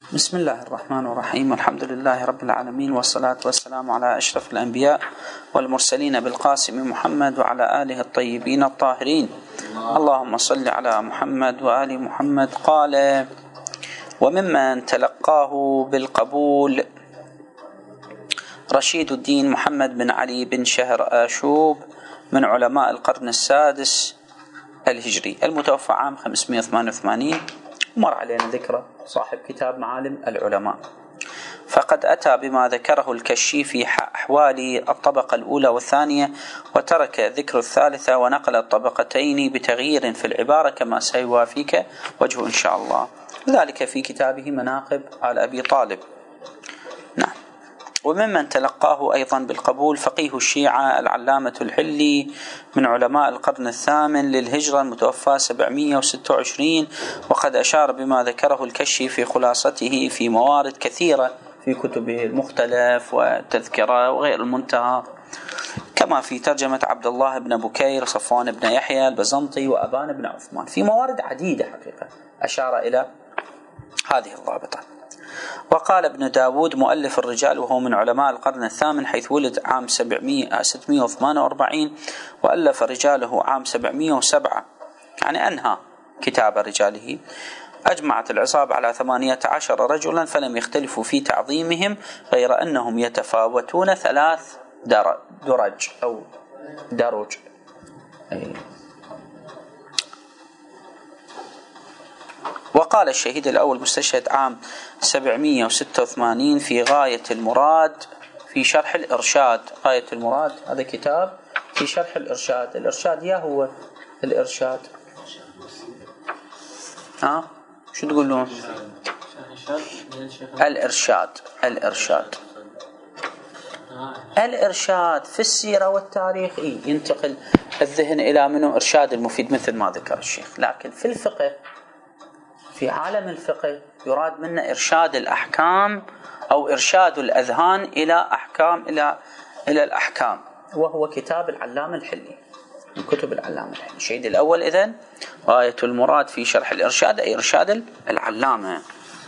بسم الله الرحمن الرحيم. الحمد لله رب العالمين، والصلاة والسلام على أشرف الأنبياء والمرسلين بالقاسم محمد وعلى آله الطيبين الطاهرين. اللهم صل على محمد وآل محمد. قال: وممن تلقاه بالقبول رشيد الدين محمد بن علي بن شهر آشوب من علماء القرن السادس الهجري، المتوفى عام 588. مر علينا ذكره صاحب كتاب معالم العلماء. فقد أتى بما ذكره الكشي في أحوال الطبقة الأولى والثانية، وترك ذكر الثالثة، ونقل الطبقتين بتغيير في العبارة كما سيوافيك وجهه إن شاء الله، ذلك في كتابه مناقب على أبي طالب. نعم. وممن تلقاه أيضا بالقبول فقيه الشيعة العلامة الحلي من علماء القرن الثامن للهجرة، المتوفى 726، وقد أشار بما ذكره الكشي في خلاصته في موارد كثيرة في كتبه المختلف والتذكرة وغير المنتهى، كما في ترجمة عبد الله بن بكير، صفوان بن يحيى البزنطي، وأبان بن عثمان، في موارد عديدة حقيقة أشار إلى هذه الضابطة. وقال ابن داود مؤلف الرجال، وهو من علماء القرن الثامن، حيث ولد عام 648 وألف رجاله عام 707، يعني أنهى كتاب رجاله. أجمعت العصابة على 18 رجلا، فلم يختلفوا في تعظيمهم، غير أنهم يتفاوتون 3 درج أو درج. وقال الشهيد الأول مستشهد عام 786 في غاية المراد في شرح الإرشاد. غاية المراد هذا كتاب في شرح الإرشاد. الإرشاد يا هو الإرشاد؟ شو تقولون؟ الإرشاد في السيرة والتاريخ ينتقل الذهن إلى منه إرشاد المفيد مثل ما ذكر الشيخ، لكن في الفقه، في عالم الفقه، يراد منا إرشاد الأحكام أو إرشاد الأذهان إلى الأحكام، وهو كتاب العلامة الحلي، من كتب العلامة الحلي. الشهيد الأول إذن غاية المراد في شرح الإرشاد، أي إرشاد العلامة.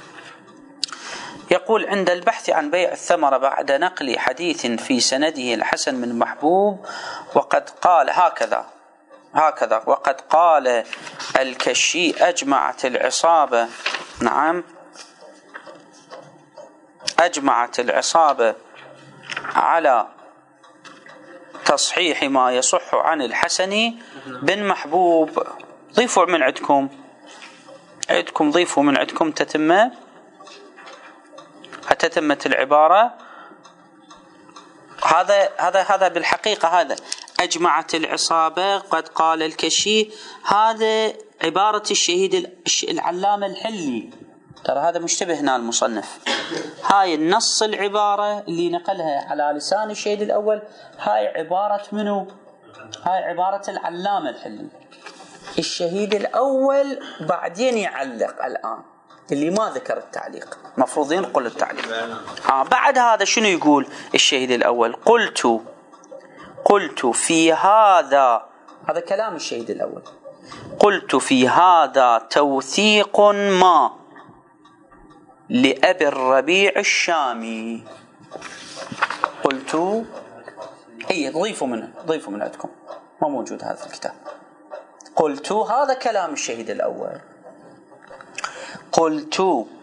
يقول: عند البحث عن بيع الثمرة بعد نقل حديث في سنده الحسن بن محبوب، وقد قال هكذا وقد قال الكشي: أجمعت العصابة، نعم، أجمعت العصابة على تصحيح ما يصح عن الحسن بن محبوب. ضيفوا من عندكم ضيفوا من عندكم تتمة العبارة. هذا بالحقيقة هذا أجمعت العصابة قد قال الكشي، هذا عبارة الشهيد العلامة الحلي، ترى هذا مشتبه هنا المصنف. هاي النص العبارة اللي نقلها على لسان الشهيد الأول، هاي عبارة منو؟ هاي عبارة العلامة الحلي. الشهيد الأول بعدين يعلق الآن، اللي ما ذكر التعليق مفروض ينقل التعليق. بعد هذا شنو يقول الشهيد الأول؟ قلت في هذا كلام الشهيد الأول، قلت في هذا توثيق ما لأبي الربيع الشامي. قلت ضيفوا من عندكم، ما موجود هذا الكتاب. قلت هذا كلام الشهيد الأول، قلت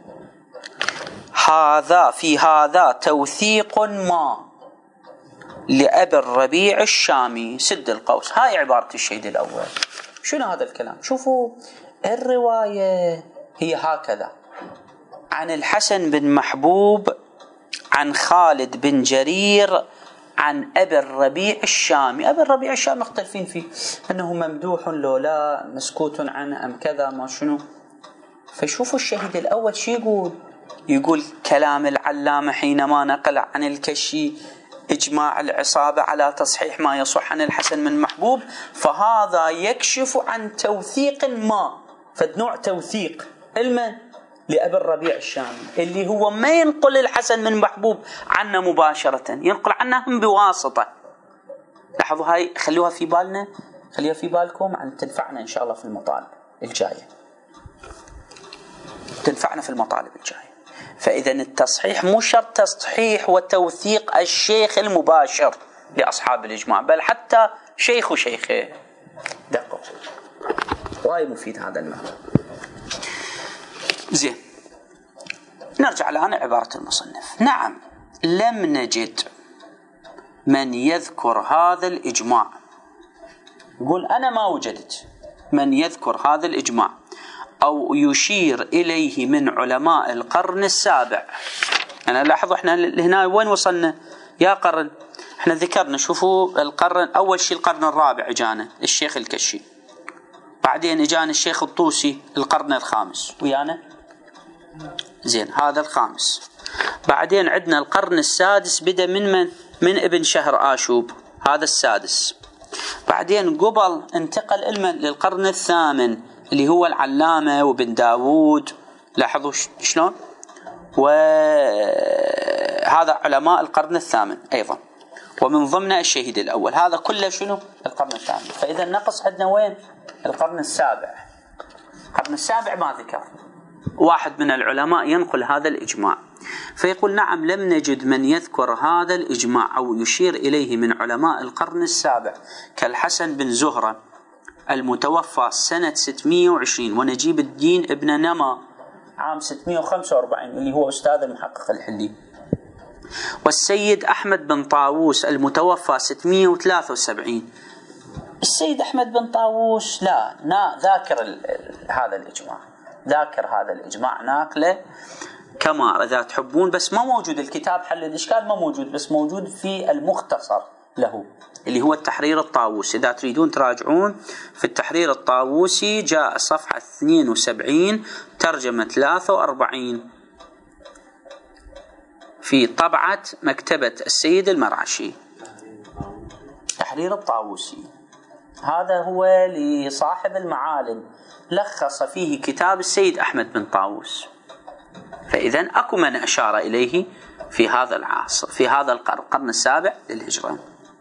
في هذا توثيق ما لأبي الربيع الشامي، سد القوس. هاي عبارة الشهيد الأول. شنو هذا الكلام؟ شوفوا الرواية هي هكذا: عن الحسن بن محبوب عن خالد بن جرير عن أبي الربيع الشامي. أبي الربيع الشامي مختلفين فيه أنه ممدوح لو لا، مسكوت عنه أم كذا، ما شنو. فشوفوا الشهيد الأول شو يقول كلام العلامة حينما نقل عن الكشي إجماع العصابة على تصحيح ما يصح عن الحسن بن محبوب، فهذا يكشف عن توثيق ما، فنوع توثيق لأبي الربيع الشامي، اللي هو ما ينقل الحسن بن محبوب عنه مباشرة، ينقل عنهم بواسطة. لاحظوا هاي، خلوها في بالنا، خليها في بالكم، عن تنفعنا إن شاء الله في المطالب الجاية، فإذا التصحيح مو شرط تصحيح وتوثيق الشيخ المباشر لأصحاب الإجماع، بل حتى شيخ وشيخه. دقوا، وايد مفيد هذا المعنى. زين، نرجع الآن عبارة المصنف. نعم، لم نجد من يذكر هذا الإجماع. يقول أنا ما وجدت من يذكر هذا الإجماع أو يشير إليه من علماء القرن السابع. أنا لاحظوا إحنا هنا وين وصلنا يا قرن؟ إحنا ذكرنا، شوفوا القرن أول شيء القرن الرابع إجانا الشيخ الكشي، بعدين إجانا الشيخ الطوسي القرن الخامس ويانا. زين، هذا الخامس. بعدين عندنا القرن السادس بدأ من ابن شهر آشوب، هذا السادس. بعدين قبل انتقل للقرن الثامن اللي هو العلامة وابن داود. لاحظوا شلون، وهذا علماء القرن الثامن أيضا، ومن ضمن الشهيد الأول. هذا كله شنو؟ القرن الثامن. فإذا النقص عندنا وين؟ القرن السابع. القرن السابع ما ذكر واحد من العلماء ينقل هذا الإجماع. فيقول نعم، لم نجد من يذكر هذا الإجماع أو يشير إليه من علماء القرن السابع كالحسن بن زهرة المتوفى سنة 620، ونجيب الدين ابن نما عام 645 اللي هو أستاذ المحقق الحلي، والسيد أحمد بن طاووس المتوفى 673. السيد أحمد بن طاووس لا ذاكر هذا الإجماع، ذاكر هذا الإجماع ناقله كما إذا تحبون، بس ما موجود الكتاب حل الإشكال، ما موجود، بس موجود في المختصر له اللي هو التحرير الطاووسي. إذا تريدون تراجعون في التحرير الطاووسي جاء صفحة 72 ترجمة 43 في طبعة مكتبة السيد المرعشي. تحرير الطاووسي هذا هو لصاحب المعالم، لخص فيه كتاب السيد أحمد بن طاووس. فإذا أكو من أشار إليه في هذا العصر، في هذا القرن السابع للهجرة،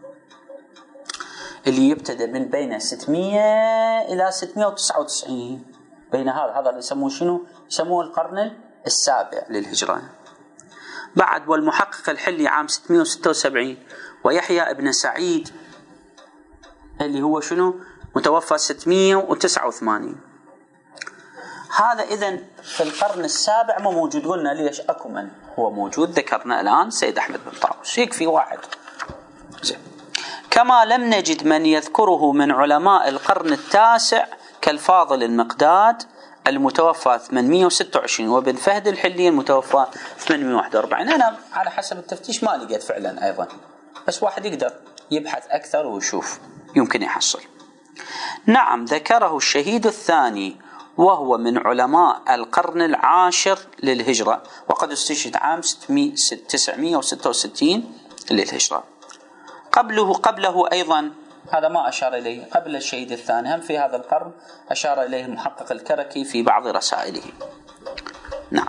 اللي يبتدأ من بين 600 إلى 699. بين هذا اللي يسموه شنو؟ يسموه القرن السابع للهجرة. بعد والمحقق الحلي عام 676، ويحيى ابن سعيد اللي هو شنو؟ متوفى 689. هذا إذن في القرن السابع ما موجود. قلنا ليش أكو من هو موجود، ذكرنا الآن سيد أحمد بن طاووس، يكفي واحد. زين. كما لم نجد من يذكره من علماء القرن التاسع كالفاضل المقداد المتوفى 826، وابن فهد الحلي المتوفى 841. أنا على حسب التفتيش ما لقيت فعلا أيضا، بس واحد يقدر يبحث أكثر ويشوف يمكن يحصل. نعم، ذكره الشهيد الثاني وهو من علماء القرن العاشر للهجرة، وقد استشهد عام 966 للهجرة. قبله أيضا، هذا ما أشار إليه، قبل الشهيد الثاني هم في هذا القرن أشار إليه المحقق الكركي في بعض رسائله. نعم،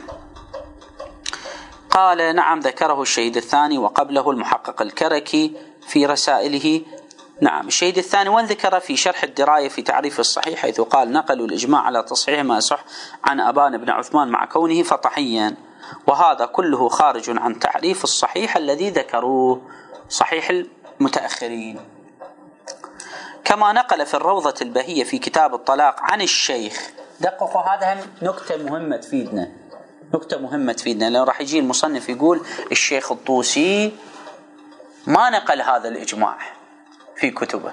قال نعم ذكره الشهيد الثاني وقبله المحقق الكركي في رسائله. نعم، الشهيد الثاني وين ذكر في شرح الدراية في تعريف الصحيح، حيث قال نقلوا الإجماع على تصحيح ما يصح عن أبان بن عثمان مع كونه فطحيا، وهذا كله خارج عن تعريف الصحيح الذي ذكروه، صحيح المتأخرين. كما نقل في الروضة البهية في كتاب الطلاق عن الشيخ. دققوا، هذا هم نكتة مهمة تفيدنا، نكتة مهمة تفيدنا، لأنه راح يجي المصنف يقول الشيخ الطوسي ما نقل هذا الإجماع في كتبه،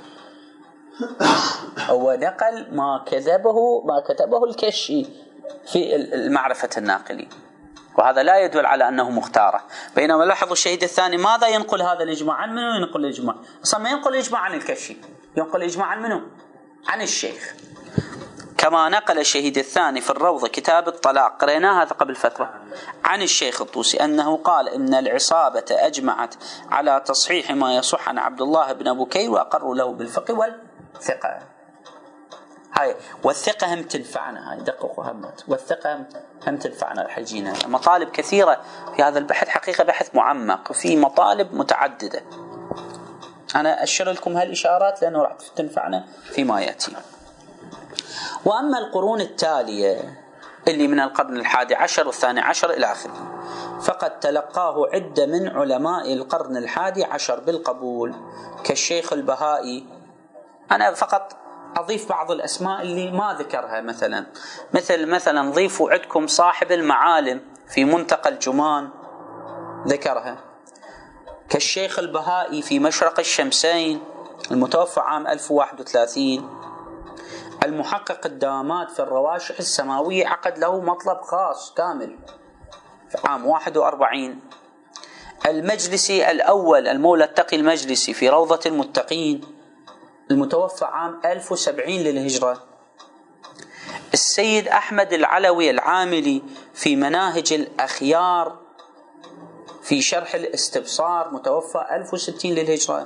هو نقل ما كتبه الكشي في المعرفة الناقلين، وهذا لا يدل على أنه مختاره. بينما لاحظوا الشهيد الثاني ماذا ينقل هذا الإجماع؟ عن منو ينقل الإجماع؟ أصلا ما ينقل الإجماع عن الكشي، ينقل الإجماع عن منو؟ عن الشيخ. كما نقل الشهيد الثاني في الروضة كتاب الطلاق، قريناها قبل فترة، عن الشيخ الطوسي أنه قال إن العصابة أجمعت على تصحيح ما يصح عن عبد الله بن بكير وأقروا له بالفقه والثقة. هاي والثقة هم تنفعنا، هاي دققوا همت، والثقة هم تنفعنا. الحجينا مطالب كثيرة في هذا البحث، حقيقة بحث معمق وفي مطالب متعددة. أنا أشير لكم هالإشارات لأنه راح تنفعنا فيما يأتي. وأما القرون التالية اللي من القرن ال11 وال12 إلى آخره. فقد تلقاه عدة من علماء القرن ال11 بالقبول كالشيخ البهائي. أنا فقط أضيف بعض الأسماء اللي ما ذكرها، مثلا ضيفوا عندكم صاحب المعالم في منتقى الجمان ذكرها، كالشيخ البهائي في مشرق الشمسين المتوفى عام 1031. المحقق الدامات في الرواشح السماوية عقد له مطلب خاص كامل في عام 41. المجلسي الأول المولى التقي المجلسي في روضة المتقين المتوفى عام 1070 للهجرة. السيد أحمد العلوي العاملي في مناهج الأخيار في شرح الاستبصار متوفى 1060 للهجرة.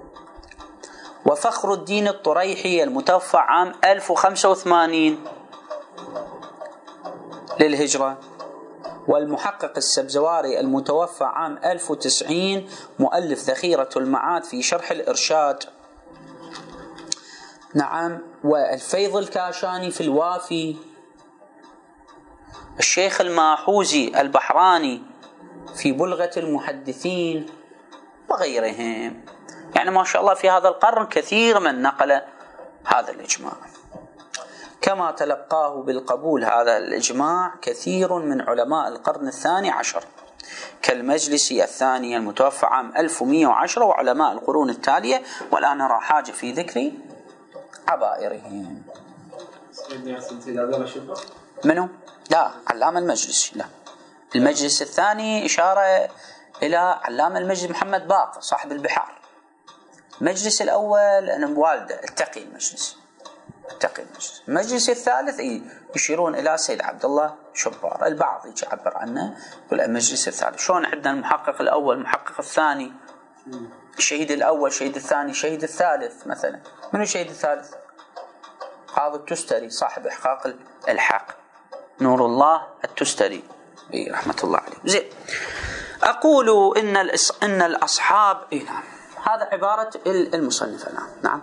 وفخر الدين الطريحي المتوفى عام 1085 للهجرة. والمحقق السبزواري المتوفى عام 1090 مؤلف ذخيرة المعاد في شرح الإرشاد. نعم. والفيض الكاشاني في الوافي. الشيخ الماحوزي البحراني في بلغة المحدثين وغيرهم. يعني ما شاء الله في هذا القرن كثير من نقل هذا الإجماع. كما تلقاه بالقبول هذا الإجماع كثير من علماء القرن ال12 كالمجلسي الثاني المتوفى عام 1110 وعلماء القرون التالية، ولا نرى حاجة في ذكر عبائرهم. منو؟ لا، علام المجلسي. لا، المجلس الثاني إشارة إلى علام المجلس محمد باقر صاحب البحار. المجلس الأول أنا والده التقي المجلس. المجلس الثالث يشيرون إلى سيد عبد الله شبار. البعض يعبر عنه يقول المجلس الثالث. شلون عندنا المحقق الأول، المحقق الثاني، الشهيد الأول، الشهيد الثاني، الشهيد الثالث مثلا. من الشهيد الثالث؟ قاضي التستري صاحب إحقاق الحق، نور الله التستري رحمة الله عليه. زين. أقول إن الأصحاب نعم. هذا عبارة المصنف الآن. نعم.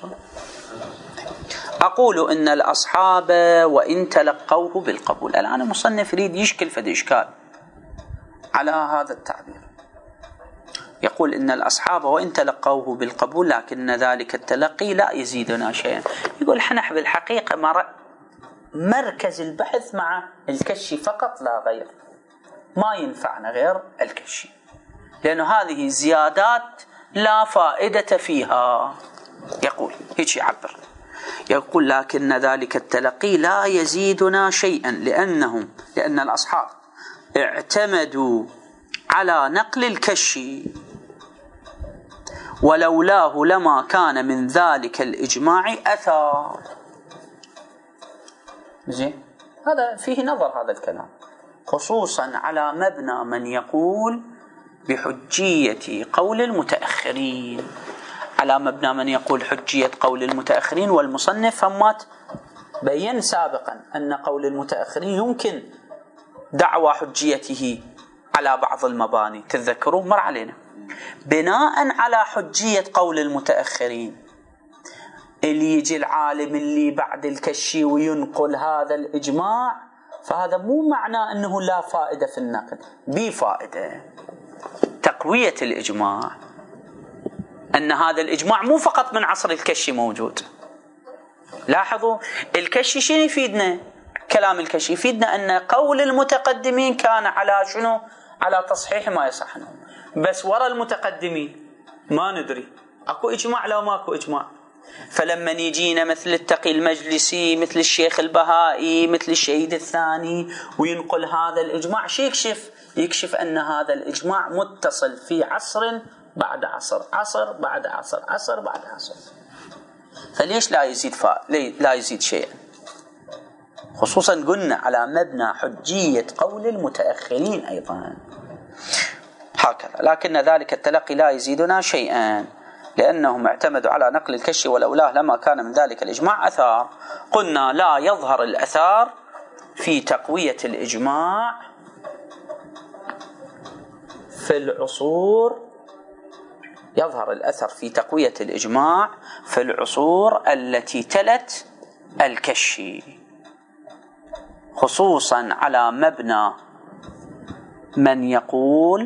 أقول إن الأصحاب وإن تلقوه بالقبول. الآن المصنف يريد يشكل فد إشكال على هذا التعبير. يقول إن الأصحاب وإن تلقوه بالقبول لكن ذلك التلقي لا يزيدنا شيئا. يقول حنا بالحقيقة مركز البحث مع الكشي فقط لا غير، ما ينفعنا غير الكشي، لأنه هذه زيادات لا فائدة فيها. يقول هيك يعبر، يقول لكن ذلك التلقي لا يزيدنا شيئا لأن الأصحاب اعتمدوا على نقل الكشي ولولاه لما كان من ذلك الإجماع أثار. زين، هذا فيه نظر هذا الكلام، خصوصا على مبنى من يقول بحجية قول المتأخرين، على مبنى من يقول حجية قول المتأخرين. والمصنف همات بين سابقا أن قول المتأخرين يمكن دعوى حجيته على بعض المباني، تذكروا مر علينا. بناء على حجية قول المتأخرين اللي يجي العالم اللي بعد الكشي وينقل هذا الإجماع، فهذا مو معناه أنه لا فائدة في النقل، بفائدة تقوية الإجماع. أن هذا الإجماع مو فقط من عصر الكشي موجود. لاحظوا الكشي شنو يفيدنا؟ كلام الكشي يفيدنا أن قول المتقدمين كان على شنو؟ على تصحيح ما يصحنهم، بس وراء المتقدمين ما ندري أكو إجماع لا ماكو إجماع. فلما يجينا مثل التقي المجلسي، مثل الشيخ البهائي، مثل الشهيد الثاني وينقل هذا الإجماع، شو يكشف أن هذا الإجماع متصل في عصر بعد عصر، عصر بعد عصر، عصر بعد عصر. فليش لا يزيد شيئا؟ خصوصا قلنا على مبنى حجية قول المتأخرين أيضا هكذا. لكن ذلك التلقي لا يزيدنا شيئا لأنهم اعتمدوا على نقل الكشي ولولاه لما كان من ذلك الإجماع أثار. قلنا لا يظهر الأثار في تقوية الإجماع في العصور، يظهر الأثر في تقوية الإجماع في العصور التي تلت الكشي، خصوصا على مبنى من يقول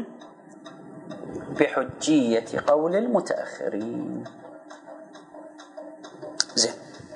بحجية قول المتأخرين. زين،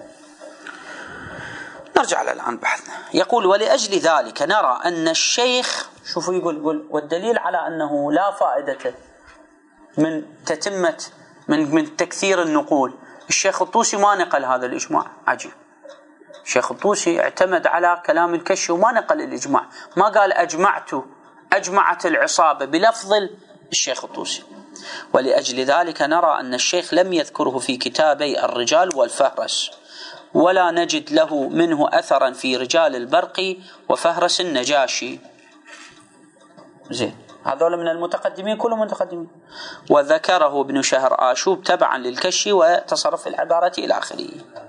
نرجع الآن بحثنا. يقول ولأجل ذلك نرى أن الشيخ، شوفوا يقول والدليل على أنه لا فائدة من تتمة من تكثير النقول. الشيخ الطوسي ما نقل هذا الإجماع، عجيب. الشيخ الطوسي اعتمد على كلام الكشي وما نقل الإجماع، ما قال أجمعت العصابة بلفظ الشيخ الطوسي. ولأجل ذلك نرى أن الشيخ لم يذكره في كتابي الرجال والفهرس، ولا نجد له منه أثرا في رجال البرقي وفهرس النجاشي. زين، هذول من المتقدمين، كلهم متقدمين. وذكره ابن شهر آشوب تبعا للكشي وتصرف العبارة إلى آخره.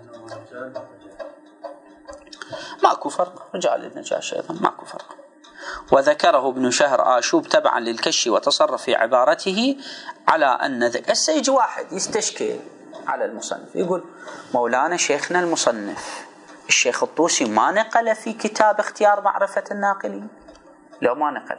ماكو فرق، رجال النجاشي أيضا ماكو فرق. وذكره ابن شهر آشوب تبعا للكشي وتصرف في عبارته على أن السيج واحد يستشكل على المصنف، يقول مولانا شيخنا المصنف الشيخ الطوسي ما نقل في كتاب اختيار معرفة الناقلين، لو ما نقل.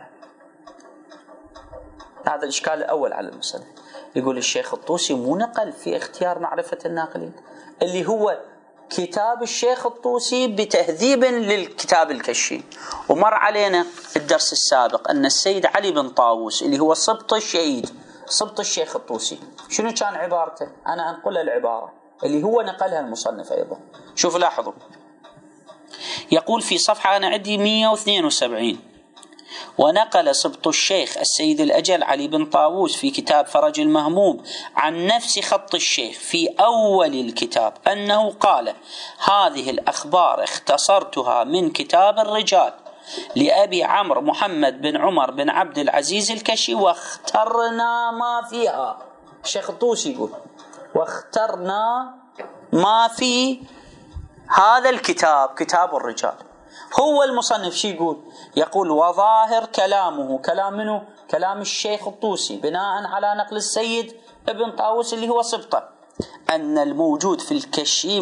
هذا الإشكال الأول على المصنف، يقول الشيخ الطوسي مو نقل في اختيار معرفة الناقلين اللي هو كتاب الشيخ الطوسي بتهذيب للكتاب الكشي. ومر علينا في الدرس السابق أن السيد علي بن طاووس اللي هو سبط الشهيد، سبط الشيخ الطوسي، شنو كان عبارته؟ أنا أنقل العبارة اللي هو نقلها المصنف أيضا. شوفوا لاحظوا، يقول في صفحة أنا عندي 172: ونقل سبط الشيخ السيد الأجل علي بن طاووس في كتاب فرج المهموم عن نفس خط الشيخ في أول الكتاب أنه قال: هذه الأخبار اختصرتها من كتاب الرجال لأبي عمرو محمد بن عمر بن عبد العزيز الكشي واخترنا ما فيها. الشيخ الطوسي يقول واخترنا ما في هذا الكتاب، كتاب الرجال. هو المصنف شي يقول وظاهر كلامه، كلام منه؟ كلام الشيخ الطوسي بناء على نقل السيد ابن طاووس اللي هو سبطه، أن الموجود في الكشي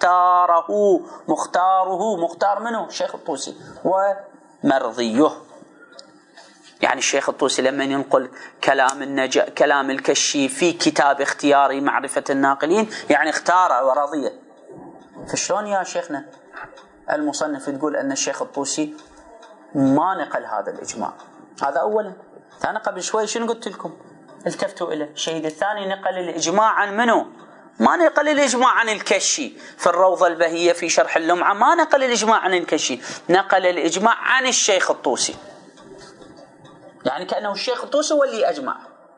مختار منه الشيخ الطوسي ومرضيه. يعني الشيخ الطوسي لما ينقل كلام الكشي في كتاب اختيار معرفة الناقلين يعني اختاره ورضيه. فشلون يا شيخنا المصنف تقول أن الشيخ الطوسي ما نقل هذا الإجماع؟ هذا أولا. أنا قبل شوي شنو قلت لكم؟ التفتوا إليه. الشهيد الثاني نقل الإجماع عن منه؟ ما نقل الإجماع عن الكشي. في الروضة البهية في شرح اللمعة ما نقل الإجماع عن الكشي، نقل الإجماع عن الشيخ الطوسي. يعني كأنه الشيخ الطوسي هو اللي أجمع.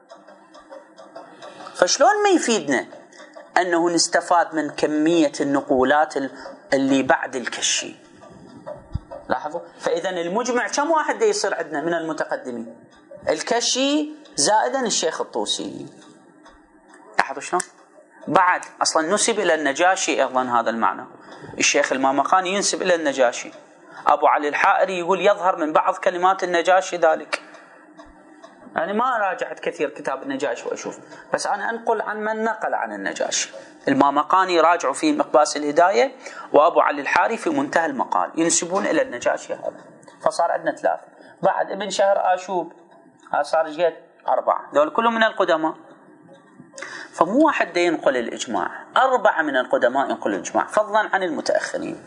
فشلون ما يفيدنا أنه نستفاد من كمية النقولات اللي بعد الكشي؟ لاحظوا، فإذا المجمع كم واحد يصير عندنا من المتقدمين؟ الكشي زائدا الشيخ الطوسي. لاحظوا شلون؟ بعد أصلا نسب إلى النجاشي أيضا هذا المعنى. الشيخ المامقاني ينسب إلى النجاشي، أبو علي الحائري يقول يظهر من بعض كلمات النجاشي ذلك. يعني ما راجعت كثير كتاب النجاشي وأشوف، بس أنا أنقل عن من نقل عن النجاشي. المامقاني راجعوا في مقباس الهداية، وأبو علي الحاري في منتهى المقال، ينسبون إلى النجاشي هذا. فصار عندنا 3. بعد ابن شهر آشوب صار جيد 4، دول كلهم من القدماء. فمو واحد دا ينقل الإجماع، 4 من القدماء ينقل الإجماع فضلا عن المتأخرين.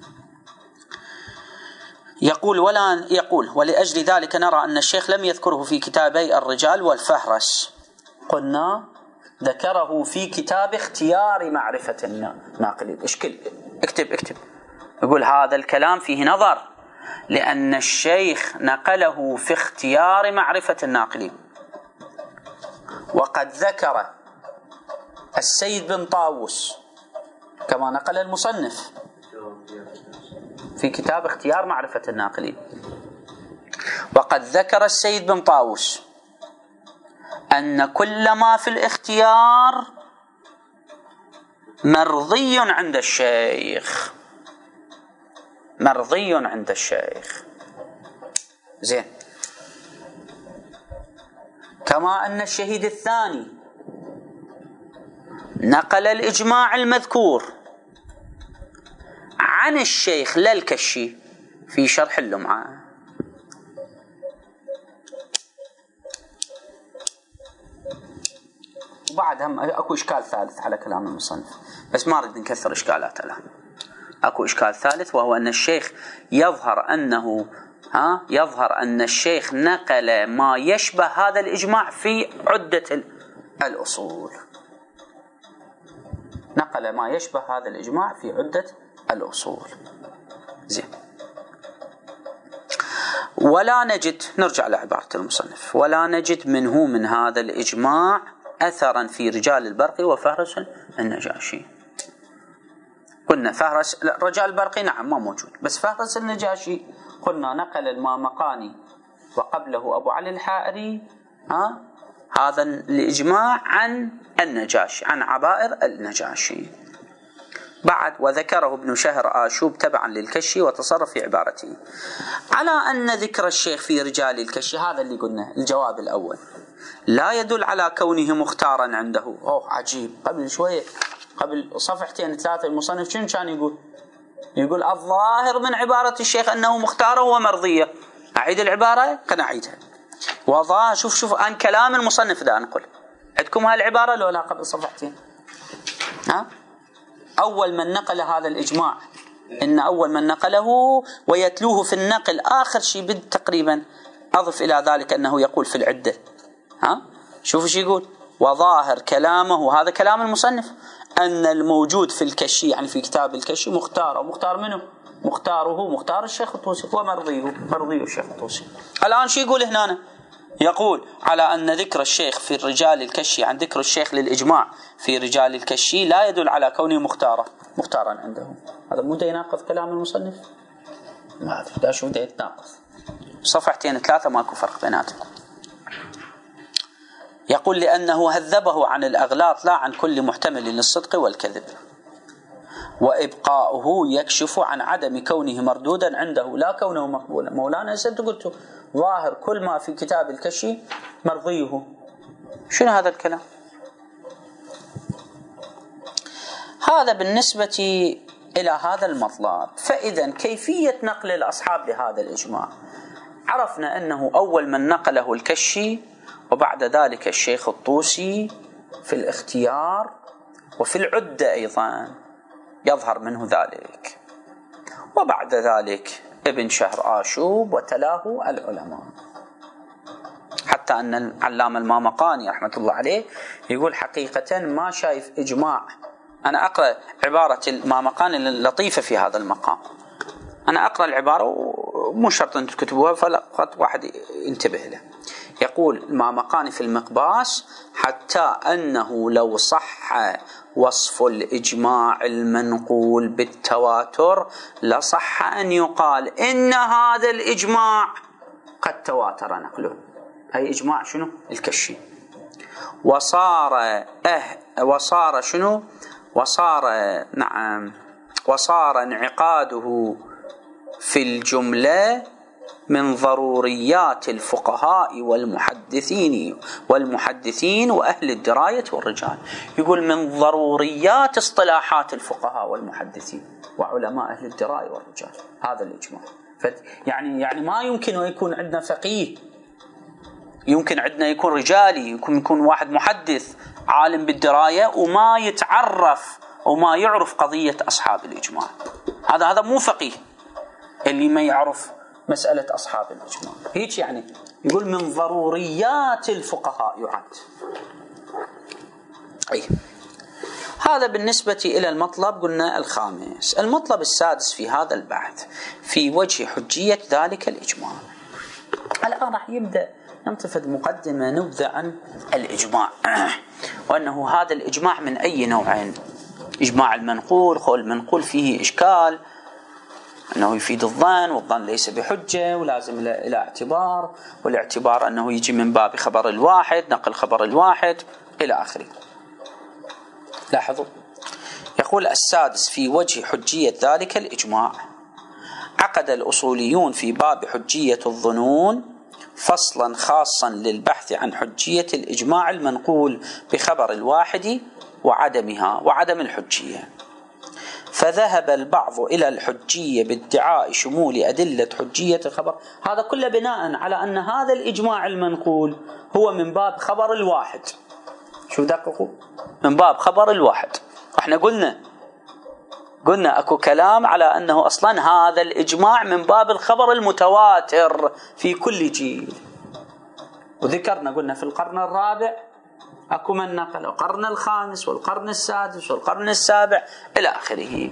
يقول ولأجل ذلك نرى أن الشيخ لم يذكره في كتابي الرجال والفهرس. قلنا ذكره في كتاب اختيار معرفة الناقلين. اكتب. يقول هذا الكلام فيه نظر، لأن الشيخ نقله في اختيار معرفة الناقلين، وقد ذكر السيد بن طاووس كما نقل المصنف في كتاب اختيار معرفة الناقلين. وقد ذكر السيد بن طاووس أن كل ما في الاختيار مرضي عند الشيخ، مرضي عند الشيخ. زين، كما أن الشهيد الثاني نقل الإجماع المذكور عن الشيخ لا الكشي في شرح اللمعة. وبعد هم اكو اشكال ثالث على كلام المصنف، بس ما نريد نكثر اشكالات الان. اكو اشكال ثالث، وهو ان الشيخ يظهر ان الشيخ نقل ما يشبه هذا الاجماع في عدة الاصول. نقل ما يشبه هذا الاجماع في عدة الاصول. زين. ولا نجد، نرجع لعبارة المصنف، ولا نجد منه من هذا الإجماع أثرا في رجال البرقي وفهرس النجاشي. قلنا فهرس رجال البرقي نعم ما موجود، بس فهرس النجاشي قلنا نقل المامقاني وقبله أبو علي الحائري هذا الإجماع عن النجاشي، عن عبائر النجاشي. بعد وذكره ابن شهر آشوب تبعا للكشي وتصرف في عبارته على أن ذكر الشيخ في رجال الكشي، هذا اللي قلنا الجواب الأول، لا يدل على كونه مختارا عنده. عجيب، قبل شوية قبل صفحتين 3 المصنف شنو كان يقول الظاهر من عبارة الشيخ أنه مختاره ومرضية. أعيد العبارة، قد أعيدها. وظاهر شوف عن كلام المصنف ده أنقل عندكم هالعبارة لو لا قبل صفحتين. أول من نقل هذا الإجماع، إن أول من نقله ويتلوه في النقل آخر شيء بد تقريبا، أضف إلى ذلك أنه يقول في العدة. شوفوا شو يقول، وظاهر كلامه، هذا كلام المصنف، أن الموجود في الكشي يعني في كتاب الكشي مختار، أو مختار منه؟ مختار الشيخ الطوسي، ومرضيه الشيخ الطوسي. الآن شو يقول هنا؟ يقول على أن ذكر الشيخ في الرجال الكشي عن ذكر الشيخ للإجماع في رجال الكشي لا يدل على كونه مختارا عنده. هذا مو يناقض كلام المصنف؟ ما أدري، دا شو دا يتناقض. صفحتين 3 ماكو فرق بيناتهم. يقول لأنه هذبه عن الأغلاط لا عن كل محتمل للصدق والكذب، وإبقاؤه يكشف عن عدم كونه مردودا عنده لا كونه مقبولا. مولانا أنت قلت ظاهر كل ما في كتاب الكشي مرضيه، شنو هذا الكلام؟ هذا بالنسبة إلى هذا المطلب. فإذا كيفية نقل الأصحاب لهذا الإجماع، عرفنا أنه أول من نقله الكشي، وبعد ذلك الشيخ الطوسي في الاختيار، وفي العدة أيضا يظهر منه ذلك، وبعد ذلك ابن شهر آشوب وتلاه العلماء، حتى أن العلامة المامقاني رحمة الله عليه يقول حقيقة ما شايف إجماع. أنا أقرأ عبارة المامقاني اللطيفة في هذا المقام، أنا أقرأ العبارة ومو شرط أن تكتبوها، فقط واحد ينتبه له. يقول المامقاني في المقباس حتى أنه لو صح وصف الإجماع المنقول بالتواتر لصح أن يقال إن هذا الإجماع قد تواتر نقله، أي إجماع شنو؟ الكشي. وصار انعقاده في الجملة من ضروريات الفقهاء والمحدثين وأهل الدراية والرجال. يقول من ضروريات اصطلاحات الفقهاء والمحدثين وعلماء أهل الدراية والرجال هذا الإجماع. يعني ما يمكن أن يكون عندنا فقيه، يمكن عندنا يكون رجالي، يكون واحد محدث عالم بالدراية وما يتعرف وما يعرف قضية أصحاب الإجماع. هذا مو فقيه اللي ما يعرف مسألة أصحاب الإجماع. هيك يعني يقول من ضروريات الفقهاء يعد. هذا بالنسبة إلى المطلب قلنا الخامس. المطلب السادس في هذا البحث في وجه حجية ذلك الإجماع. الآن راح يبدأ ننتفض مقدمة نبذة عن الإجماع، وأنه هذا الإجماع من أي نوعين. إجماع المنقول، قول المنقول فيه إشكال أنه يفيد الظن، والظن ليس بحجة ولازم إلى اعتبار، والاعتبار أنه يجي من باب خبر الواحد، نقل خبر الواحد إلى آخره. لاحظوا، يقول السادس في وجه حجية ذلك الإجماع. عقد الأصوليون في باب حجية الظنون فصلا خاصا للبحث عن حجية الإجماع المنقول بخبر الواحد وعدمها وعدم الحجية. فذهب البعض إلى الحجية بادعاء شمول أدلة حجية الخبر. هذا كله بناء على أن هذا الإجماع المنقول هو من باب خبر الواحد. شو دققوا؟ من باب خبر الواحد. احنا قلنا اكو كلام على انه اصلا هذا الاجماع من باب الخبر المتواتر في كل جيل، وذكرنا قلنا في القرن الرابع اكو من نقل، القرن الخامس والقرن السادس والقرن السابع الى اخره.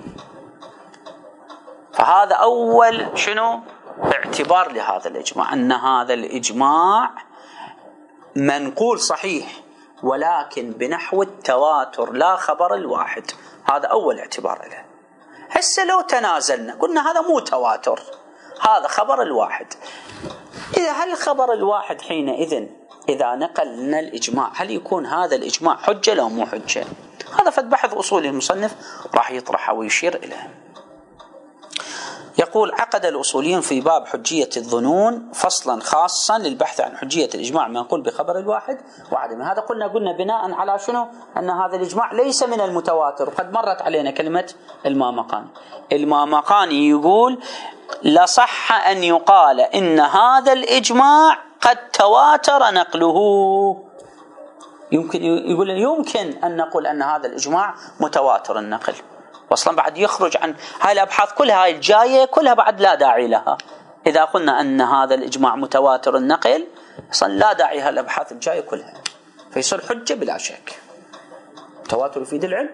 فهذا اول شنو اعتبار لهذا الاجماع، ان هذا الاجماع منقول صحيح ولكن بنحو التواتر لا خبر الواحد. هذا اول اعتبار له. هسه لو تنازلنا قلنا هذا مو تواتر، هذا خبر الواحد، إذا هل خبر الواحد حينئذ إذا نقلنا الإجماع هل يكون هذا الإجماع حجة لو مو حجة؟ هذا فد بحث أصولي المصنف راح يطرحه ويشير إليه. يقول: عقد الأصوليون في باب حجية الظنون فصلا خاصا للبحث عن حجية الإجماع المنقول بخبر الواحد وعدمه. هذا قلنا بناء على شنو؟ أن هذا الإجماع ليس من المتواتر. وقد مرت علينا كلمة المامقاني يقول: لصح أن يقال إن هذا الإجماع قد تواتر نقله. يمكن أن نقول أن هذا الإجماع متواتر النقل، واصلا بعد يخرج عن هاي الابحاث كلها، هاي الجايه كلها بعد لا داعي لها. اذا قلنا ان هذا الاجماع متواتر النقل اصلا لا داعي هالابحاث الجايه كلها، فيصير حجه بلا شك. التواتر يفيد العلم.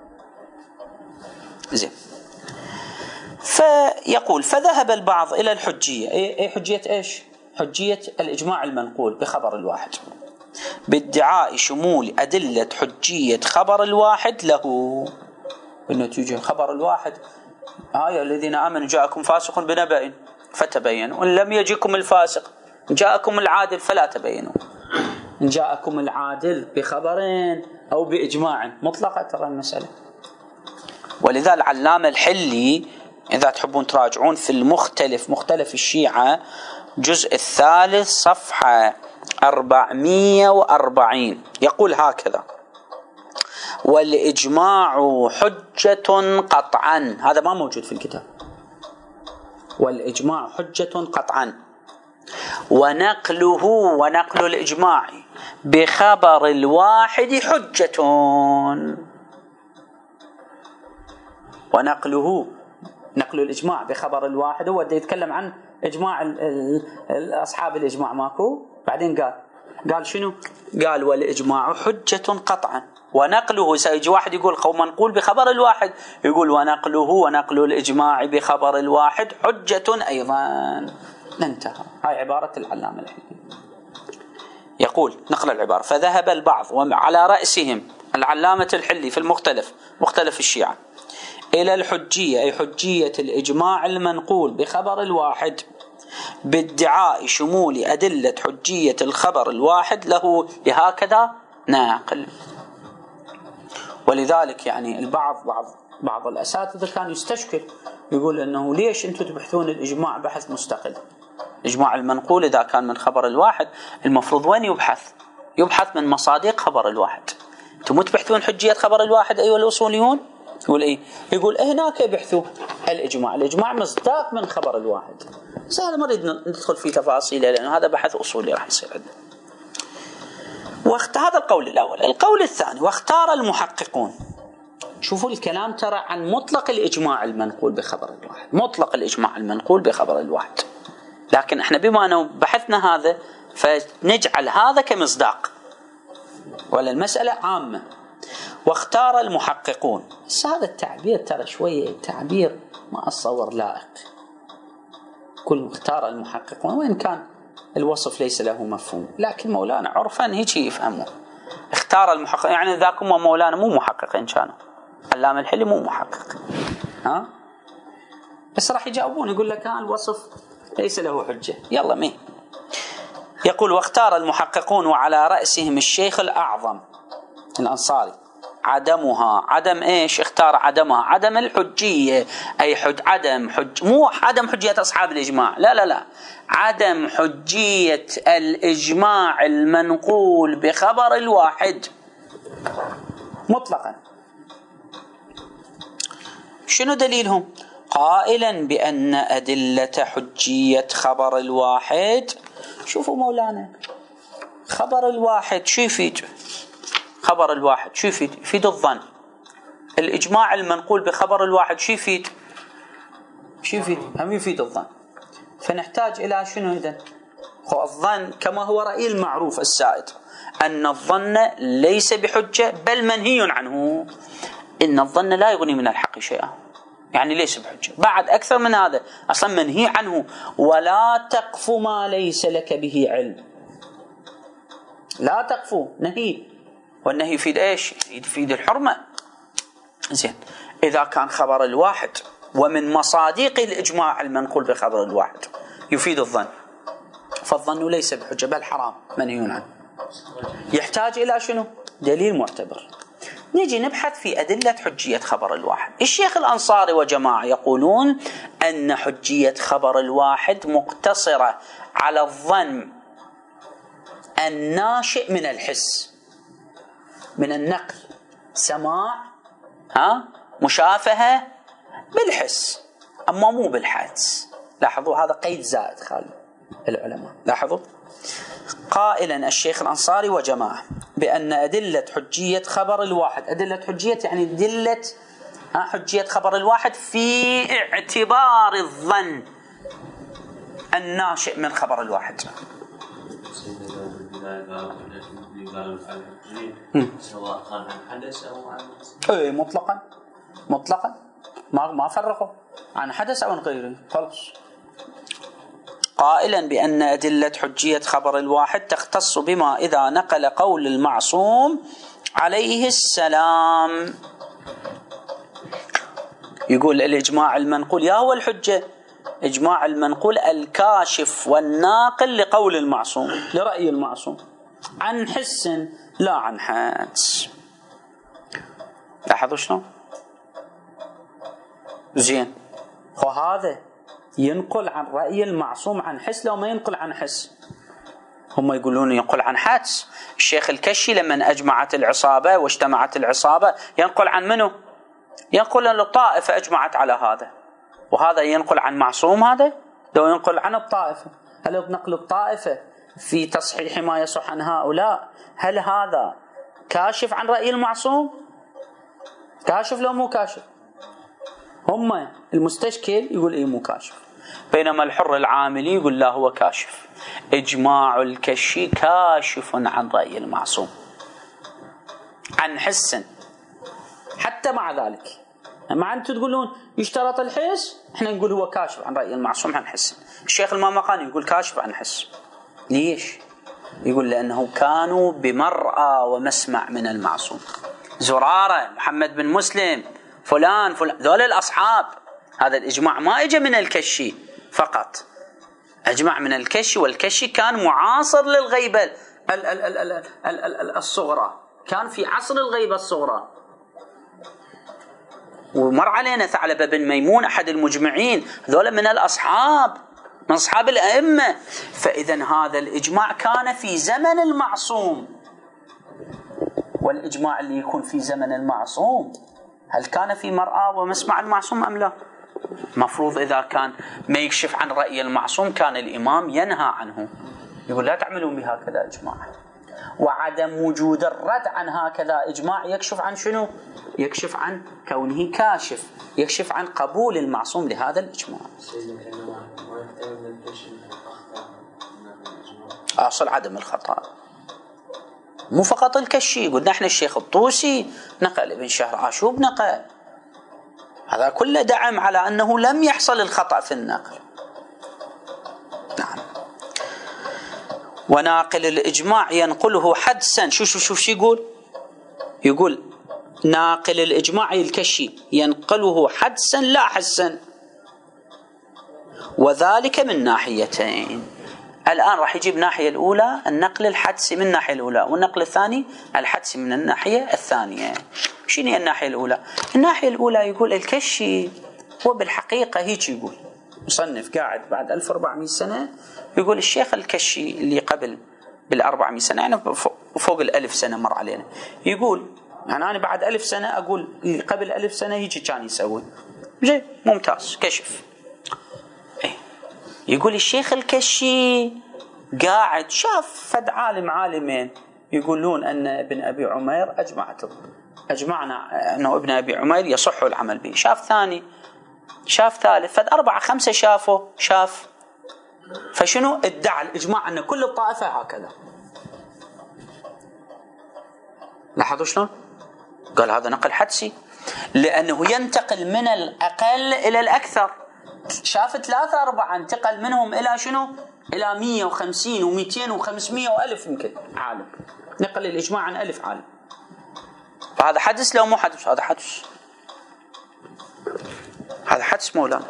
زين. فيقول: فذهب البعض الى الحجيه. اي حجيه ايش؟ حجيه الاجماع المنقول بخبر الواحد بادعاء شمول ادله حجيه خبر الواحد له. إنه تيجي خبر الواحد آية: الذين آمنوا جاءكم فاسق بنبأ فتبينوا، إن لم يجيكم الفاسق جاءكم العادل فلا تبينوا. إن جاءكم العادل بخبرين أو بإجماع مطلقة ترى المسألة. ولذا العلامة الحلي إذا تحبون تراجعون في مختلف الشيعة جزء الثالث صفحة 440 يقول هكذا: والإجماع حجة قطعا. هذا ما موجود في الكتاب. والإجماع حجة قطعا، ونقل الإجماع بخبر الواحد حجة. نقل الإجماع بخبر الواحد هو ده يتكلم عن إجماع أصحاب الإجماع ماكو. بعدين قال شنو؟ قال: والإجماع حجة قطعا ونقله. سيجي واحد يقول قوم منقول بخبر الواحد، يقول ونقل الإجماع بخبر الواحد حجة أيضا. انتهى. هاي عبارة العلامة الحلي. يقول نقل العبارة: فذهب البعض وعلى رأسهم العلامة الحلي في مختلف الشيعة إلى الحجية، أي حجية الإجماع المنقول بخبر الواحد بادعاء شمول أدلة حجية الخبر الواحد له لهكذا ناقل. ولذلك يعني بعض الأساتذة كان يستشكل، يقول أنه ليش أنتم تبحثون الإجماع بحث مستقل؟ الإجماع المنقول إذا كان من خبر الواحد المفروض وين يبحث من مصادق خبر الواحد. أنتم تبحثون حجية خبر الواحد أيها الأصوليون؟ يقول إيه؟ يقول هناك يبحثوا الإجماع مصداق من خبر الواحد. بس هذا ما نريد ندخل في تفاصيله لأنه هذا بحث أصولي راح يصير عندنا. هذا القول الأول. القول الثاني: واختار المحققون. شوفوا الكلام ترى عن مطلق الإجماع المنقول بخبر الواحد، مطلق الإجماع المنقول بخبر الواحد، لكن احنا بما أنه بحثنا هذا فنجعل هذا كمصداق، ولا المسألة عامة. واختار المحققون. بس هذا التعبير ترى شوية تعبير ما أتصور لائق. كل اختار المحققون وإن كان الوصف ليس له مفهوم، لكن مولانا عرفا هيك يفهمه. اختار المحقق يعني ذاكم ومولانا مو محققين كانوا، علامة الحلي مو محقق، بس راح يجاوبون يقول لك الوصف ليس له حجة. يلا مين يقول: واختار المحققون وعلى رأسهم الشيخ الأعظم الأنصاري عدم ايش؟ اختار عدم الحجية، اي مو عدم حجية اصحاب الاجماع، لا عدم حجية الاجماع المنقول بخبر الواحد مطلقا. شنو دليلهم؟ قائلا بأن أدلة حجية خبر الواحد، شوفوا مولانا، خبر الواحد شو يفيد؟ خبر الواحد شو يفيد؟ يفيد الظن. الإجماع المنقول بخبر الواحد شو يفيد؟ شو يفيد؟ هم يفيد الظن. فنحتاج إلى شنو إذن؟ الظن كما هو رأي المعروف السائد أن الظن ليس بحجة بل منهي عنه. إن الظن لا يغني من الحق شيئا، يعني ليس بحجة. بعد أكثر من هذا أصلا منهي عنه. ولا تقف ما ليس لك به علم. لا تقفوا نهي، والنهي يفيد ايش؟ يفيد الحرمة. زين، إذا كان خبر الواحد ومن مصادق الإجماع المنقول بخبر الواحد يفيد الظن، فالظن ليس بحجة بل حرام منهي عنه. يحتاج إلى شنو؟ دليل معتبر. نجي نبحث في أدلة حجية خبر الواحد. الشيخ الأنصاري وجماعة يقولون أن حجية خبر الواحد مقتصرة على الظن الناشئ من الحس، من النقل، سماع، مشافهة بالحس، أما مو بالحدس. لاحظوا هذا قيد زائد خالي العلماء، لاحظوا. قائلا الشيخ الأنصاري وجماعة بأن أدلة حجية خبر الواحد، أدلة حجية يعني أدلة حجية خبر الواحد في اعتبار الظن الناشئ من خبر الواحد. سواء كان عن حدث أو عن اي مطلقا، مطلقا ما فرقوا عن حدث أو عن غيره، خلاص. قائلا بأن أدلة حجية خبر الواحد تختص بما إذا نقل قول المعصوم عليه السلام. يقول الإجماع المنقول يا هو الحجة، إجماع المنقول الكاشف والناقل لقول المعصوم، لرأي المعصوم، عن حس لا عن حدس. لاحظوا شنو؟ زين، وهذا ينقل عن رأي المعصوم عن حس لو ما ينقل عن حس. هم يقولون ينقل عن حدس. الشيخ الكشي لما أجمعت العصابة واجتمعت العصابة ينقل عن منه؟ ينقل عن الطائفة أجمعت على هذا، وهذا ينقل عن معصوم. هذا لو ينقل عن الطائفة، هل نقل الطائفة في تصحيح ما يصح عن هؤلاء هل هذا كاشف عن رأي المعصوم؟ كاشف لو مو كاشف؟ هم المستشكل يقول إيه مو كاشف، بينما الحر العاملي يقول لا هو كاشف. إجماع الكشي كاشف عن رأي المعصوم عن حس. حتى مع ذلك مع أنتم تقولون يشترط الحس، احنا نقول هو كاشف عن رأي المعصوم عن حس. الشيخ المامقاني يقول كاشف عن حس. ليش؟ يقول لأنه كانوا بمرأى ومسمع من المعصوم. زرارة، محمد بن مسلم، فلان ذول الأصحاب. هذا الإجماع ما إجا من الكشي فقط، أجمع من الكشي، والكشي كان معاصر للغيبة الصغرى، كان في عصر الغيبة الصغرى. ومر علينا ثعلبة بن ميمون أحد المجمعين، ذولا من الأصحاب، من أصحاب الأئمة. فإذا هذا الإجماع كان في زمن المعصوم. والإجماع اللي يكون في زمن المعصوم هل كان في مرأى ومسمع المعصوم أم لا؟ مفروض إذا كان ما يكشف عن رأي المعصوم كان الإمام ينهى عنه، يقول لا تعملون بهكذا إجماع. وعدم وجود الرد عن هكذا إجماع يكشف عن شنو؟ يكشف عن كونه كاشف، يكشف عن قبول المعصوم لهذا الإجماع. أصل عدم الخطأ مو فقط الكشي، قلنا احنا الشيخ الطوسي نقل، ابن شهر آشوب نقل، هذا كله دعم على أنه لم يحصل الخطأ في النقل. نعم. وناقل الإجماع ينقله حدسا. شو يقول ناقل الإجماع الكشي ينقله حدسا لا حسا، وذلك من ناحيتين. الآن راح يجيب الناحية الأولى النقل الحدسي من الناحية الأولى، والنقل الثاني الحدسي من الناحية الثانية. شنو هي الناحية الأولى؟ الناحية الأولى يقول الكشي هو بالحقيقة هيك، يقول مصنف قاعد بعد 1400 سنة يقول الشيخ الكشي اللي قبل بال400 سنة، يعني فوق 1000 سنة مر علينا، يقول يعني أنا بعد 1000 سنة أقول قبل 1000 سنة هيك كان يسوي. زين ممتاز. كشف. يقول الشيخ الكشي قاعد شاف فد عالمين يقولون أن ابن أبي عمير أجمعنا أنه ابن أبي عمير يصح العمل به. شاف ثاني، شاف ثالث، فد 4 5 شاف فشنو ادعى الإجماع أن كل الطائفة هكذا. لاحظوا شلون؟ قال هذا نقل حدسي، لأنه ينتقل من الأقل إلى الأكثر. شاف 3 4 انتقل منهم إلى شنو؟ إلى 150 و200 و500 و1000 يمكن عالم. نقل الإجماع عن 1000 عالم. فهذا حدث لو مو حدث؟ هذا حدث. هذا حدث مولانا.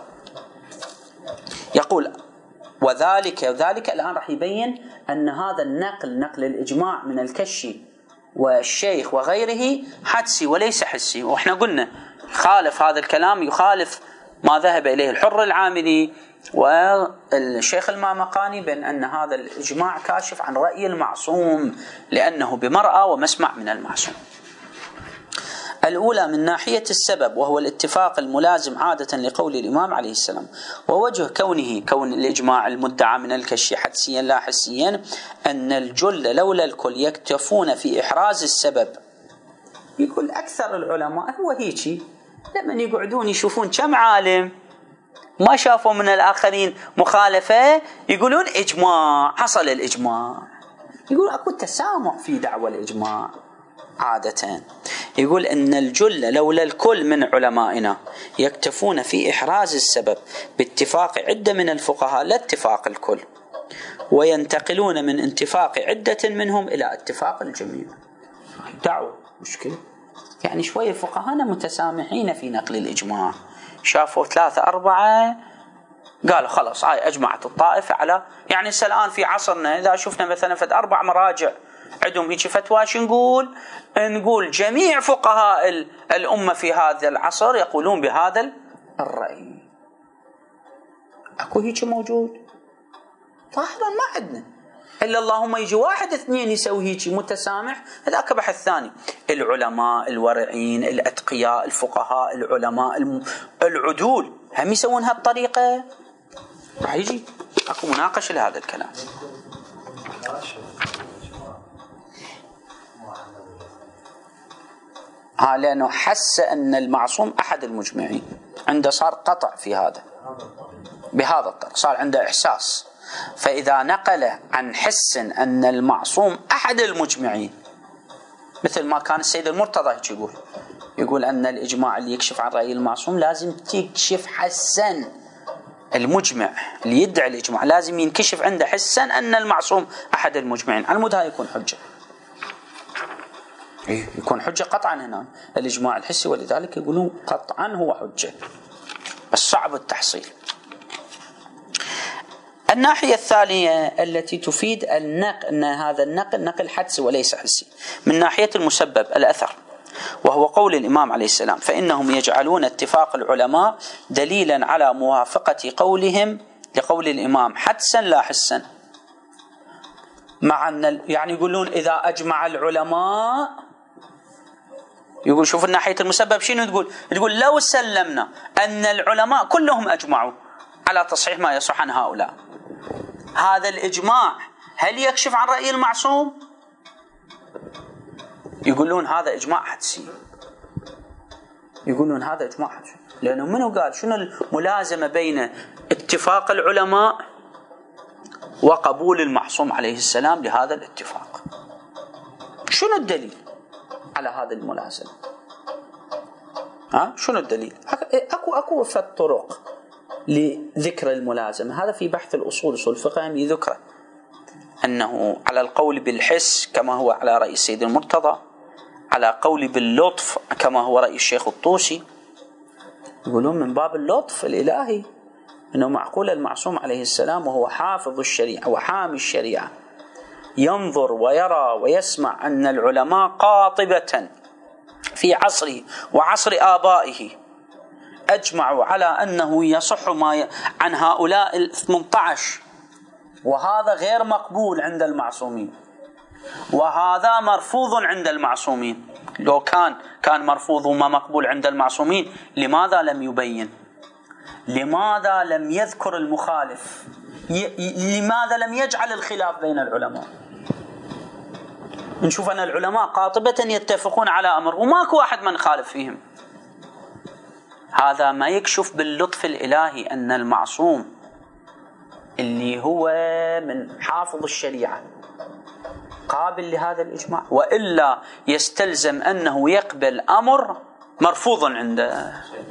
يقول وذلك الآن راح يبين أن هذا نقل الإجماع من الكشي والشيخ وغيره حدسي وليس حسي. وإحنا قلنا خالف هذا الكلام، يخالف ما ذهب إليه الحر العاملي والشيخ المامقاني، بأن أن هذا الإجماع كاشف عن رأي المعصوم لأنه بمرأى ومسمع من المعصوم. الأولى من ناحية السبب، وهو الاتفاق الملازم عادة لقول الإمام عليه السلام، ووجه كون الإجماع المدعى من الكشي حدسيا لا حسيا أن الجل لولا الكل يكتفون في إحراز السبب. يقول أكثر العلماء هو هيك لما يقعدون يشوفون كم عالم ما شافوا من الآخرين مخالفة يقولون إجماع، حصل الإجماع. يقول أكو تسامح في دعوى الإجماع عادة. يقول أن الجل لولا الكل من علمائنا يكتفون في إحراز السبب باتفاق عدة من الفقهاء لا اتفاق الكل، وينتقلون من اتفاق عدة منهم إلى اتفاق الجميع. دعوة مشكلة. يعني شوية فقهاء متسامحين في نقل الإجماع، شافوا 3 4 قالوا خلاص هاي أجمعت الطائفة على، يعني الآن في عصرنا إذا شفنا مثلا 4 مراجع عندهم هيك فتوى، شو نقول جميع فقهاء الأمة في هذا العصر يقولون بهذا الرأي. أكو هيك موجود؟ ظاهرا ما عندنا، إلا اللهم يجي 1 2 يسوي هيك متسامح، هذاك بحث ثاني. العلماء الورعين الأتقياء الفقهاء العلماء العدول هم يسوون هالطريقة. راح يجي أكو مناقشة لهذا الكلام. لأنه حس أن المعصوم أحد المجمعين، عنده صار قطع في هذا بهذا الطريق، صار عنده إحساس. فإذا نقل عن حس أن المعصوم أحد المجمعين، مثل ما كان السيد المرتضى يقول أن الإجماع اللي يكشف عن رأي المعصوم لازم تكشف حسا، المجمع اللي يدعي الإجماع لازم ينكشف عنده حسا أن المعصوم أحد المجمعين. على المود هاي يكون حجة، يكون حجة قطعا هنا الإجماع الحسي، ولذلك يقولون قطعا هو حجة، بس صعب التحصيل. الناحية الثانية التي تفيد أن هذا النقل نقل حدسي وليس حسي، من ناحية المسبب الأثر، وهو قول الإمام عليه السلام فإنهم يجعلون اتفاق العلماء دليلا على موافقة قولهم لقول الإمام حدسا لا حسا. مع أن يعني يقولون إذا أجمع العلماء، يقول شوف الناحية المسبب شنو تقول لو سلمنا أن العلماء كلهم أجمعوا على تصحيح ما يصح عن هؤلاء، هذا الإجماع هل يكشف عن رأي المعصوم؟ يقولون هذا إجماع حدسي، يقولون هذا إجماع حدسي. لأنه منو قال شنو الملازمة بين اتفاق العلماء وقبول المعصوم عليه السلام لهذا الاتفاق؟ شنو الدليل على هذه الملازمة؟ شنو الدليل؟ أكو طرق لذكر الملازمة. هذا في بحث الأصول الفقه يذكره أنه على القول بالحس كما هو على رأي السيد المرتضى، على قول باللطف كما هو رأي الشيخ الطوسي. يقولون من باب اللطف الإلهي أنه معقول المعصوم عليه السلام وهو حافظ الشريعة وحامي الشريعة ينظر ويرى ويسمع أن العلماء قاطبة في عصره وعصر آبائه أجمعوا على أنه يصح ما عن هؤلاء 18، وهذا غير مقبول عند المعصومين. وهذا مرفوض عند المعصومين. لو كان مرفوض وما مقبول عند المعصومين، لماذا لم يبين؟ لماذا لم يذكر المخالف؟ لماذا لم يجعل الخلاف بين العلماء؟ نشوف أن العلماء قاطبة يتفقون على أمر وماكو أحد من خالف فيهم. هذا ما يكشف باللطف الإلهي أن المعصوم اللي هو من حافظ الشريعة قابل لهذا الإجماع، وإلا يستلزم أنه يقبل أمر مرفوض عنده.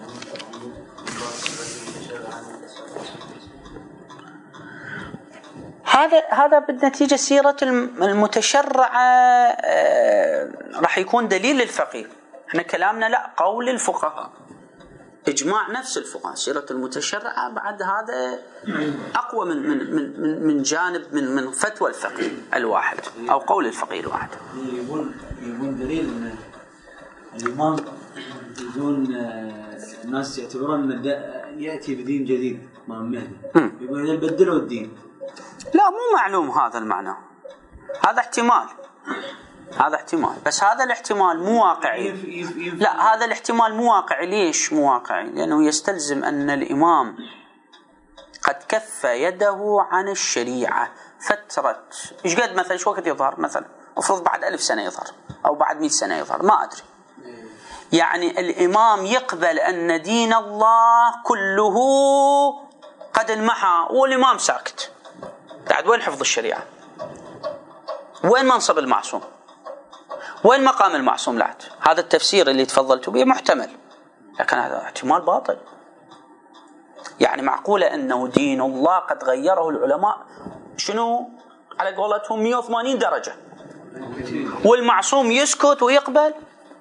هذا بالنتيجة سيرة المتشرعة راح يكون دليل للفقيه. احنا كلامنا لا، قول الفقهاء، إجماع نفس الفقهاء. سيرة المتشرعة بعد هذا أقوى من جانب من فتوى الفقيه الواحد أو قول الفقيه الواحد. يبون دليل أن الإمام يقولون الناس يعتبرون أن يأتي بدين جديد ما مهدي، يقولون يبدلوا الدين. لا، مو معلوم هذا المعنى، هذا احتمال، بس هذا الاحتمال مو واقعي. لا، هذا الاحتمال مو واقعي. ليش مو واقعي؟ لأنه يستلزم أن الإمام قد كف يده عن الشريعة فترة إيش قد، مثلا إيش وقت يظهر، مثلا أفرض بعد 1000 سنة يظهر أو بعد 100 سنة يظهر، ما أدري. يعني الإمام يقبل أن دين الله كله قد انمحى والإمام ساكت. بعد وين حفظ الشريعة؟ وين منصب المعصوم؟ وين مقام المعصوم؟ لا، هذا التفسير اللي تفضلت به محتمل، لكن هذا احتمال باطل. يعني معقولة أنه دين الله قد غيره العلماء شنو على قولتهم 180 درجة، والمعصوم يسكت ويقبل؟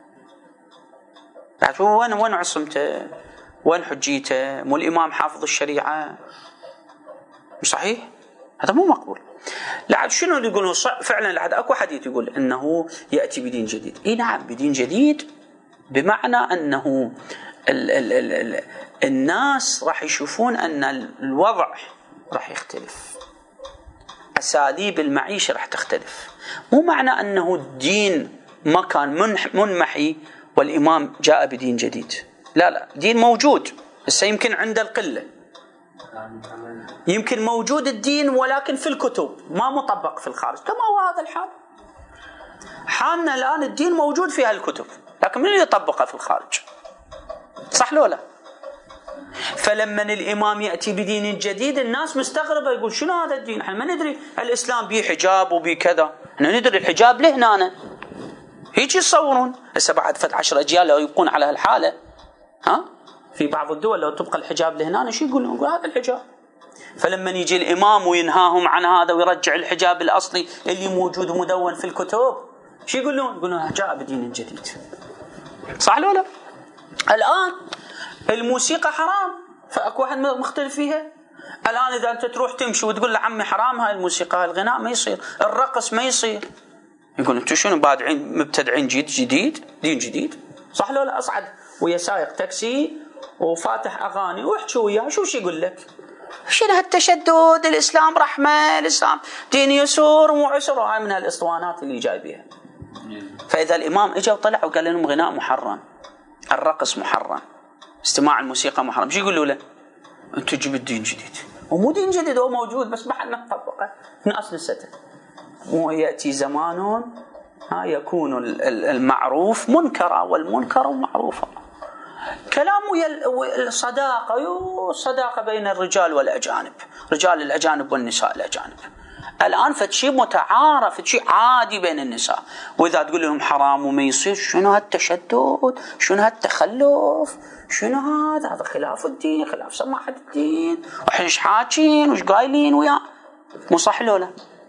وين عصمته؟ وين حجيته؟ مو الإمام حافظ الشريعة؟ مش صحيح، هذا مو مقبول. لعد شنو اللي يقولون فعلا؟ لعد اكو حديث يقول انه ياتي بدين جديد. اي نعم، بدين جديد، بمعنى انه الناس راح يشوفون ان الوضع راح يختلف، اساليب المعيشه راح تختلف. مو معنى انه الدين ما كان منمحي والامام جاء بدين جديد. لا، دين موجود بس يمكن عند القله، يمكن موجود الدين ولكن في الكتب ما مطبق في الخارج، كما هو هذا الحال. حالنا الآن الدين موجود في هالكتب لكن من يطبقه في الخارج؟ صح لو لا؟ فلما الإمام يأتي بدين جديد الناس مستغربة، يقول شنو هذا الدين؟ احنا ما ندري الإسلام بيه حجاب وبيه كذا، احنا ندري الحجاب له هنا. هيك يصورون. هسه بعد 10 أجيال لو يبقون على هالحالة، في بعض الدول لو تبقى الحجاب لهنا شو يقولون؟ يقول هذا الحجاب. فلما يجي الإمام وينهاهم عن هذا ويرجع الحجاب الأصلي اللي موجود ومدون في الكتب، شو يقولون؟ يقولون جاء بدين جديد. صح ولا لا؟ الآن الموسيقى حرام، فأكو واحد مختلف فيها. الآن إذا أنت تروح تمشي وتقول لعمي حرام هاي الموسيقى، هاي الغناء ما يصير، الرقص ما يصير، يقول أنتوا شنو بادعين مبتدعين جديد دين جديد؟ صح ولا لا؟ أصعد ويا سايق تاكسي وفاتح أغاني واحكي وياه، شو يقول لك؟ شنو هالتشدد؟ الإسلام رحمة، الإسلام دين يسور ومو عسر، وهاي من هالإسطوانات اللي جاي بيها. فإذا الإمام إجا وطلع وقال لهم غناء محرم، الرقص محرم، استماع الموسيقى محرم، شو يقولوا له؟ أنتوا جيبوا الدين جديد. ومو دين جديد، هو موجود بس ما حد نطبقه، الناس نسته. ويأتي زمان يكون المعروف منكرا والمنكر معروفا. كلام الصداقة بين الرجال والأجانب، رجال الأجانب والنساء الأجانب. الآن فشي متعارف، فشي عادي بين النساء، وإذا تقول لهم حرام وما يصير، شنو هالتشدد؟ شنو هالتخلف؟ شنو هذا خلاف الدين، خلاف سماحة الدين، وحش حاكين وش قايلين ويا، مو صح لولا؟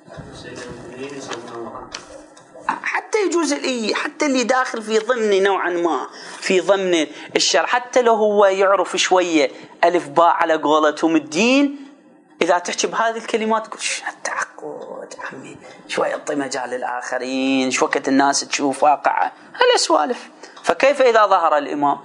حتى يجوز حتى اللي داخل في ضمن نوعا ما في ضمن الشرع، حتى لو هو يعرف شوية ألف باء على قولتهم الدين، إذا تحكي بهذه الكلمات تقول شو التعقد عمي، شوية يعطي مجال للآخرين، شو وقت الناس تشوف واقعة هالأسوالف. فكيف إذا ظهر الإمام؟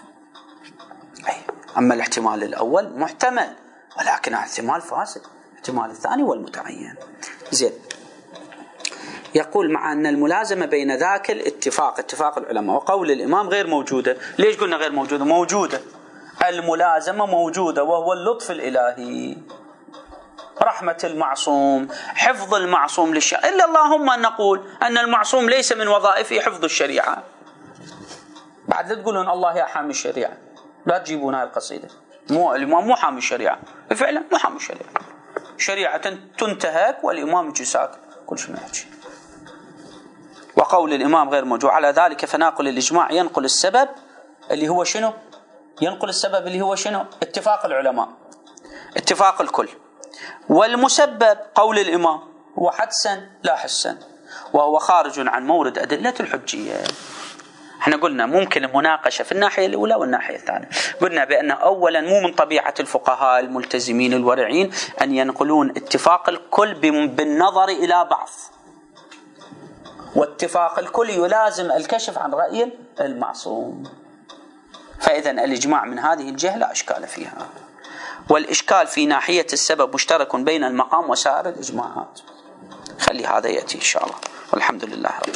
أما الاحتمال الأول محتمل، ولكن احتمال فاسد، الاحتمال الثاني والمتعين. زين، يقول مع أن الملازمة بين ذاك الاتفاق، اتفاق العلماء، وقول الإمام غير موجودة. ليش قلنا غير موجودة؟ موجودة، الملازمة موجودة، وهو اللطف الإلهي، رحمة المعصوم، حفظ المعصوم للشريعة. إلا اللهم أن نقول أن المعصوم ليس من وظائفه حفظ الشريعة. بعد لا تقولون الله يا حامي الشريعة، لا تجيبون هاي القصيدة. الإمام مو حامي الشريعة، فعلا مو حامي الشريعة، شريعة تنتهك والإمام يجي كل شيء ما يحكي. وقول الإمام غير موجود. على ذلك فناقل الإجماع ينقل السبب اللي هو شنو؟ ينقل السبب اللي هو شنو؟ اتفاق العلماء، اتفاق الكل. والمسبب قول الإمام هو حدسا لا حسا، وهو خارج عن مورد أدلة الحجية. احنا قلنا ممكن المناقشة في الناحية الأولى والناحية الثانية. قلنا بأنه أولا مو من طبيعة الفقهاء الملتزمين الورعين أن ينقلون اتفاق الكل بالنظر إلى بعض، واتفاق الكل يلازم الكشف عن رأي المعصوم. فإذا الإجماع من هذه الجهة لا إشكال فيها. والإشكال في ناحية السبب مشترك بين المقام وسائر الإجماعات. خلي هذا يأتي إن شاء الله، والحمد لله رب